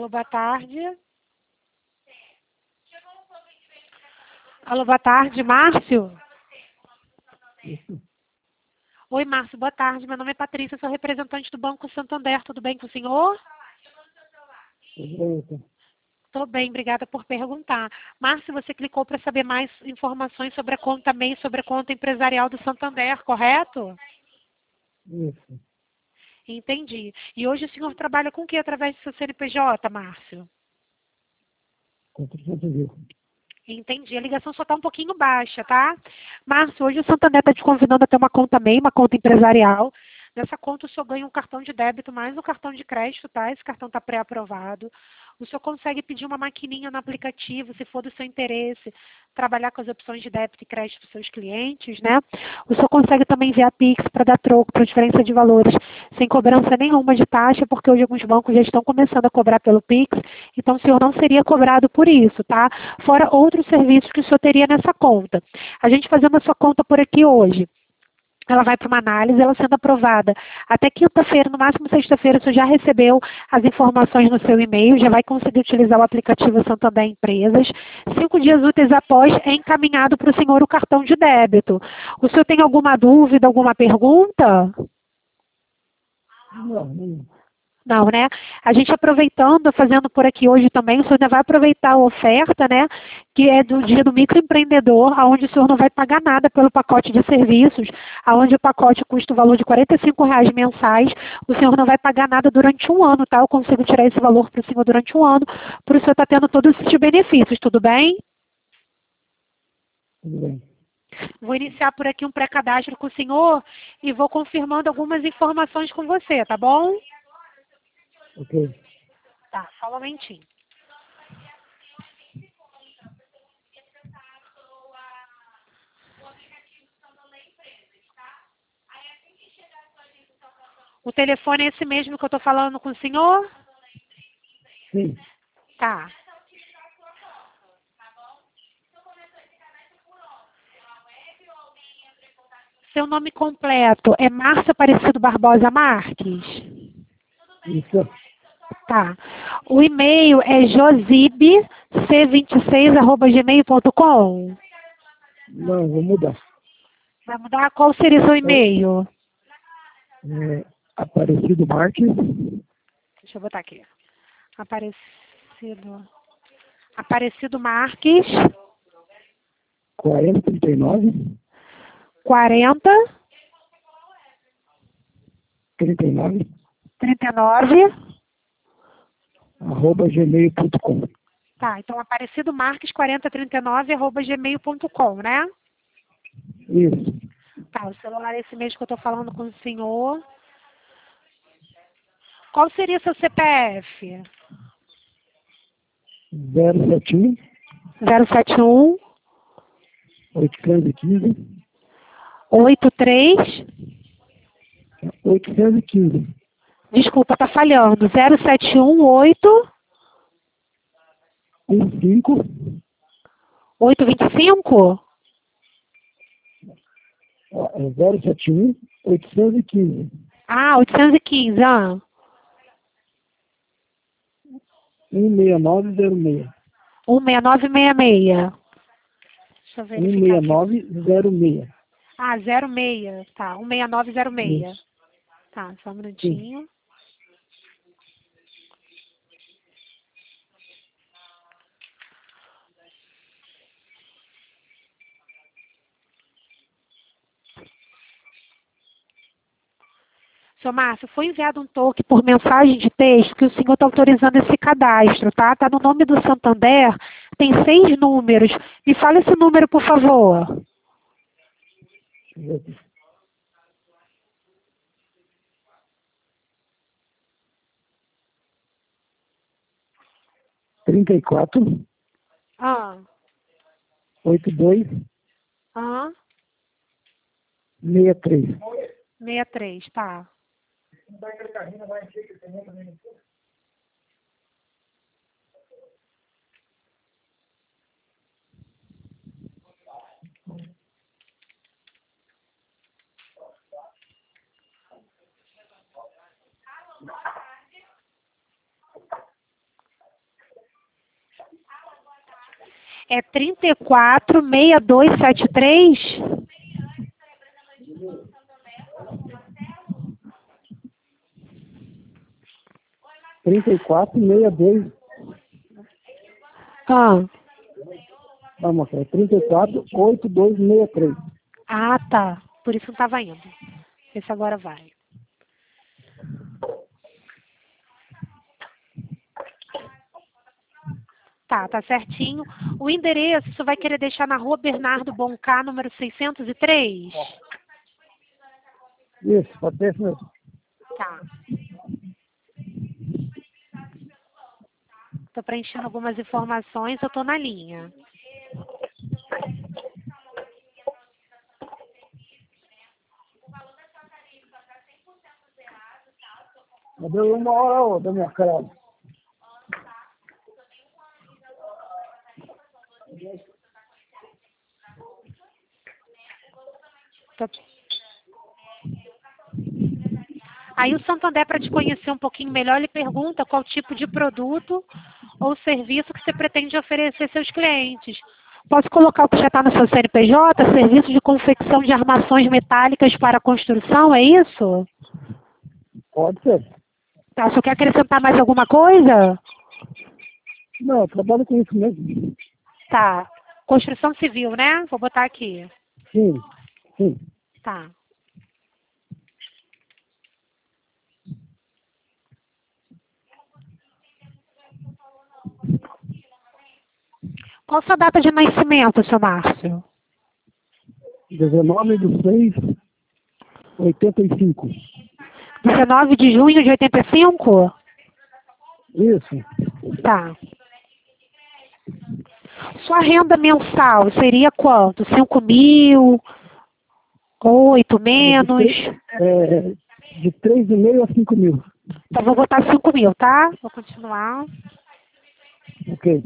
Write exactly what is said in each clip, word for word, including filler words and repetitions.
Alô, boa tarde. Alô, boa tarde, Márcio? Isso. Oi, Márcio, boa tarde. Meu nome é Patrícia, sou representante do Banco Santander. Tudo bem com o senhor? Direito. Estou bem, obrigada por perguntar. Márcio, você clicou para saber mais informações sobre a conta M E I, sobre a conta empresarial do Santander, correto? Isso. Entendi. E hoje o senhor trabalha com o que através do seu C N P J, Márcio? Construção civil. Entendi. A ligação só está um pouquinho baixa, tá? Márcio, hoje o Santander está te convidando a ter uma conta M E I, uma conta empresarial. Nessa conta o senhor ganha um cartão de débito mais um cartão de crédito, tá? Esse cartão está pré-aprovado. O senhor consegue pedir uma maquininha no aplicativo, se for do seu interesse, trabalhar com as opções de débito e crédito para os seus clientes, né? O senhor consegue também enviar Pix para dar troco, transferência de valores, sem cobrança nenhuma de taxa, porque hoje alguns bancos já estão começando a cobrar pelo Pix, então o senhor não seria cobrado por isso, tá? Fora outros serviços que o senhor teria nessa conta. A gente fazendo a sua conta por aqui hoje, ela vai para uma análise, ela sendo aprovada. Até quinta-feira, no máximo sexta-feira, o senhor já recebeu as informações no seu e-mail, já vai conseguir utilizar o aplicativo Santander Empresas. Cinco dias úteis após, é encaminhado para o senhor o cartão de débito. O senhor tem alguma dúvida, alguma pergunta? Não, não. Não, né? A gente aproveitando, fazendo por aqui hoje também, o senhor ainda vai aproveitar a oferta, né? Que é do dia do microempreendedor, onde o senhor não vai pagar nada pelo pacote de serviços, onde o pacote custa o valor de quarenta e cinco reais mensais, o senhor não vai pagar nada durante um ano, tá? Eu consigo tirar esse valor para o senhor durante um ano, para o senhor estar tendo todos esses benefícios, tudo bem? Tudo bem. Vou iniciar por aqui um pré-cadastro com o senhor e vou confirmando algumas informações com você, tá bom? Ok. Tá, só um momentinho. O telefone é esse mesmo que eu estou falando com o senhor? Sim. Tá. Seu nome completo é Márcia Aparecido Barbosa Marques? Isso. Tá. O e-mail é josib c vinte e seis arroba gmail ponto com? Não, vou mudar. Vai mudar? Qual seria seu É, e-mail? é, Aparecido Marques, Deixa eu botar aqui. Aparecido. Aparecido Marques. quarenta trinta e nove, quarenta, trinta e nove, trinta e nove. arroba gmail ponto com. Tá, então Aparecido Marques quarenta trinta e nove arroba gmail ponto com, né? Isso. Tá, o celular é esse mesmo que eu tô falando com o senhor. Qual seria seu C P F? zero sete um, zero sete um, oitocentos e quinze, oito três. oitocentos e quinze, Desculpa, tá falhando. zero sete um oito cinco, oito vinte e cinco? ó, é zero sete um, oitocentos e quinze, Ah, oitocentos e quinze, ah. cento e sessenta e nove zero seis. um seis nove seis seis. Deixa eu verificar aqui. cento e sessenta e nove zero seis. Ah, zero seis. Tá, um seis nove zero seis. Isso. Tá, só um Sim. minutinho. Seu Márcio, foi enviado um toque por mensagem de texto que o senhor está autorizando esse cadastro, tá? Está no nome do Santander, tem seis números. Me fala esse número, por favor. trinta e quatro, Ah, oitenta e dois, ah, sessenta e três. sessenta e três, tá. É trinta e quatro, sessenta e dois, setenta e três? trinta e quatro, sessenta e dois. Ah, Vamos, é trinta e quatro, oitenta e dois, sessenta e três. ah, tá. Por isso não estava indo. Esse agora vai. Tá, tá certinho. O endereço você vai querer deixar na rua Bernardo Boncá, número seiscentos e três? Isso, pode ser isso mesmo. Tá. Tô preenchendo algumas informações, eu tô na linha. Deu uma hora ou outra, minha cara. Tô... Aí o Santander, para te conhecer um pouquinho melhor, ele pergunta qual tipo de produto ou serviço que você pretende oferecer aos seus clientes. Posso colocar o que já está no seu C N P J? Serviço de confecção de armações metálicas para construção, é isso? Pode ser. Tá, você quer acrescentar mais alguma coisa? Não, eu trabalho com isso mesmo. Tá. Construção civil, né? Vou botar aqui. Sim, sim. Tá. Qual a sua data de nascimento, seu Márcio? dezenove de seis, oitenta e cinco. dezenove de junho de oitenta e cinco? Isso. Tá. Sua renda mensal seria quanto? cinco mil? Oito menos? É, de três e meio a cinco mil. Então vou botar cinco mil, tá? Vou continuar. Ok.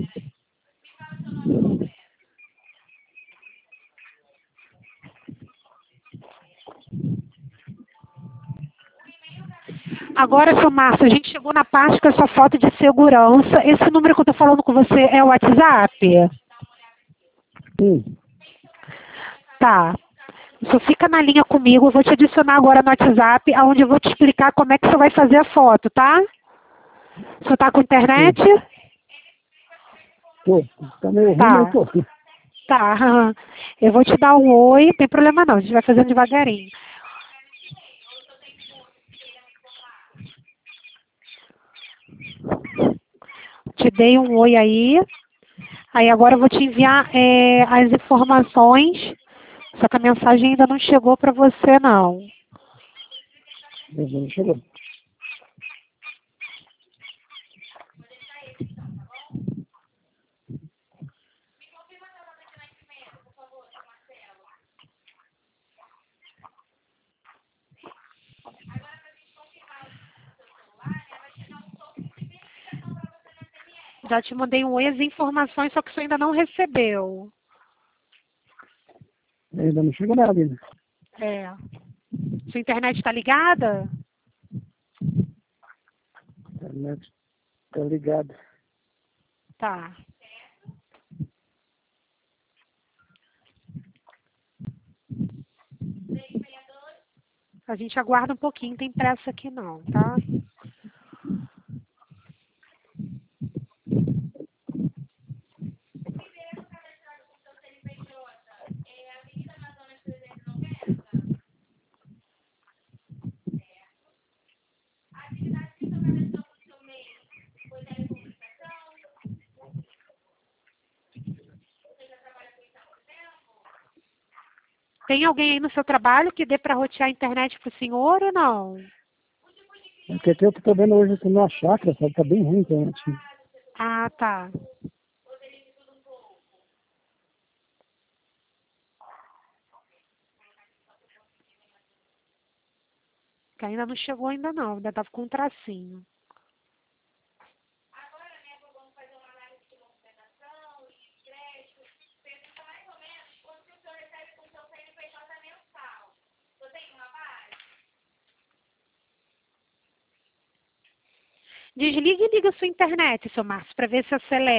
Agora, seu Márcio, a gente chegou na parte com a sua foto de segurança. Esse número que eu tô falando com você é o WhatsApp? Sim. Tá. Só fica na linha comigo, eu vou te adicionar agora no WhatsApp, onde eu vou te explicar como é que você vai fazer a foto, tá? Você tá com internet? Sim. Pô, tá meio ruim, mas Tá. pô. Tá. Eu vou te dar um oi, não tem problema não, a gente vai fazendo devagarinho. Te dei um oi aí. Aí agora eu vou te enviar é, as informações. Só que a mensagem ainda não chegou para você, não. Não chegou. Já te mandei um oi, as informações, só que você ainda não recebeu. Ainda não chegou nada ainda. É. Sua internet está ligada? A internet tá ligada. Tá. A gente aguarda um pouquinho, não tem pressa aqui não, tá? Tem alguém aí no seu trabalho que dê para rotear a internet pro senhor ou não? Porque aqui eu tô vendo hoje aqui numa chácara, sabe? Tá bem ruim a internet. Ah, tá. Que ainda não chegou ainda não, ainda tava com um tracinho. Desliga e liga a sua internet, seu Márcio, para ver se acelera.